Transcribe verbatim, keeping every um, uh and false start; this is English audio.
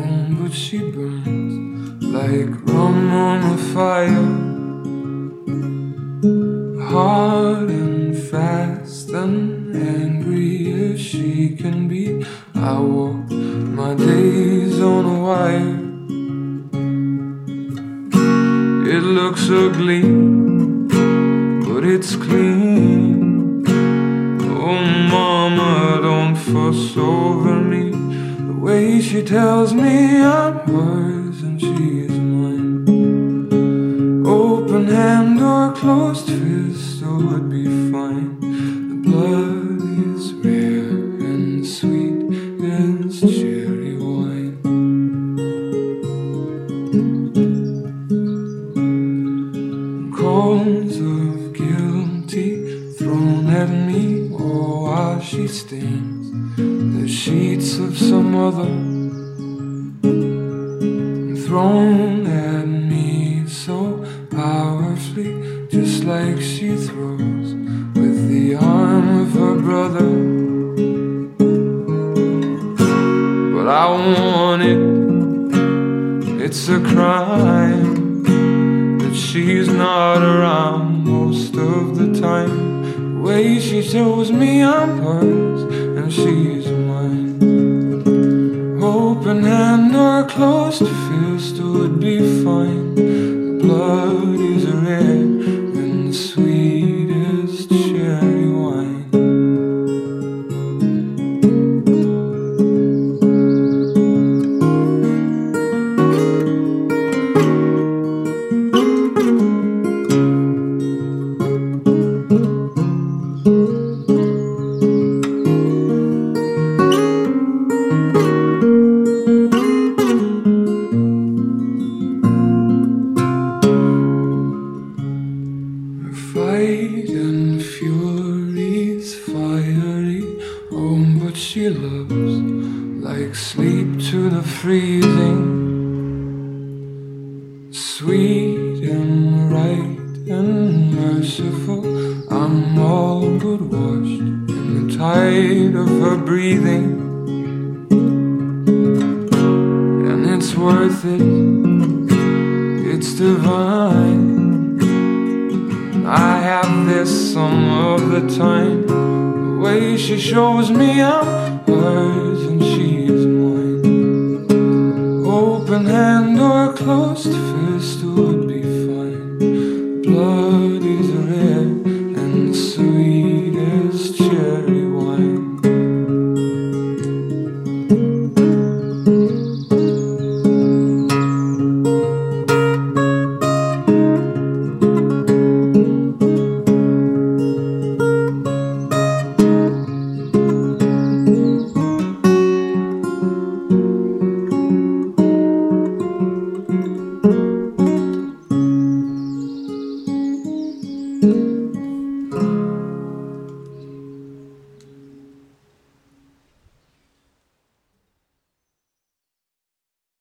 but she burns like rum on a fire, hard and fast and angry as she can be. I walk my days on a wire. It looks ugly, but it's clean. Oh mama, don't fuss over me. The way she tells me I'm hers and she's mine. Open hand or closed fist, oh, it'd be fine. The blood is rare and sweet as cherry wine. Calls of guilty thrown at me, oh, while she stains the sheets of some other, thrown at me so powerfully, just like she throws with the arm of her brother. But I want it, it's a crime that she's not around most of the time. The way she shows me I'm hers and she's mine. Open hand or closed fist would be fine. The blood is red and sweet as cherry wine. Fight and fury's fiery, oh, but she loves like sleep to the freezing. Sweet and right and merciful, I'm all but washed in the tide of her breathing. And it's worth it, it's divine. I have this some of the time. The way she shows me I'm hers and she's mine. Open hand or closed fist would